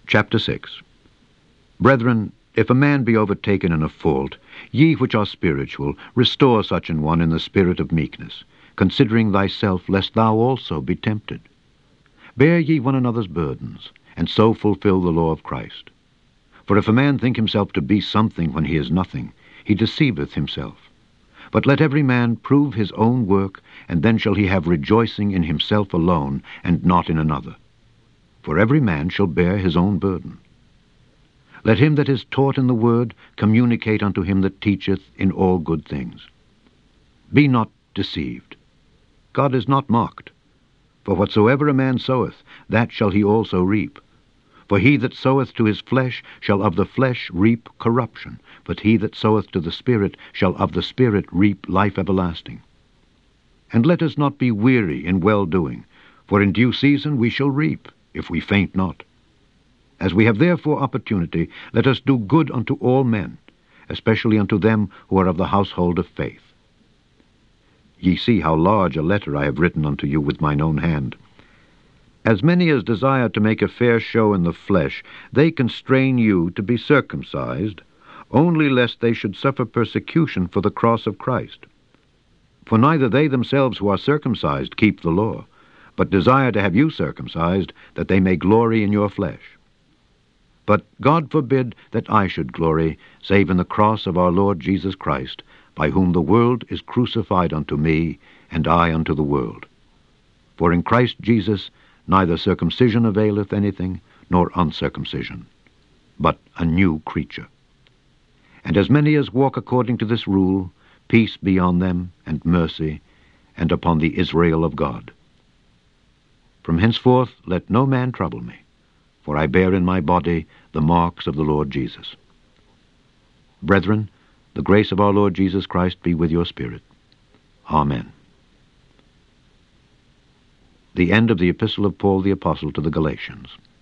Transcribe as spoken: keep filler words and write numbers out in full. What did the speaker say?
Chapter six. Brethren, if a man be overtaken in a fault, ye which are spiritual, restore such an one in the spirit of meekness, considering thyself, lest thou also be tempted. Bear ye one another's burdens, and so fulfill the law of Christ. For if a man think himself to be something when he is nothing, he deceiveth himself. But let every man prove his own work, and then shall he have rejoicing in himself alone, and not in another. For every man shall bear his own burden. Let him that is taught in the word communicate unto him that teacheth in all good things. Be not deceived. God is not mocked. For whatsoever a man soweth, that shall he also reap. For he that soweth to his flesh shall of the flesh reap corruption, but he that soweth to the Spirit shall of the Spirit reap life everlasting. And let us not be weary in well-doing, for in due season we shall reap, if we faint not. As we have therefore opportunity, let us do good unto all men, especially unto them who are of the household of faith. Ye see how large a letter I have written unto you with mine own hand. As many as desire to make a fair show in the flesh, they constrain you to be circumcised, only lest they should suffer persecution for the cross of Christ. For neither they themselves who are circumcised keep the law, but desire to have you circumcised, that they may glory in your flesh. But God forbid that I should glory, save in the cross of our Lord Jesus Christ, by whom the world is crucified unto me, and I unto the world. For in Christ Jesus neither circumcision availeth anything, nor uncircumcision, but a new creature. And as many as walk according to this rule, peace be on them, and mercy, and upon the Israel of God. From henceforth let no man trouble me, for I bear in my body the marks of the Lord Jesus. Brethren, the grace of our Lord Jesus Christ be with your spirit. Amen. The end of the Epistle of Paul the Apostle to the Galatians.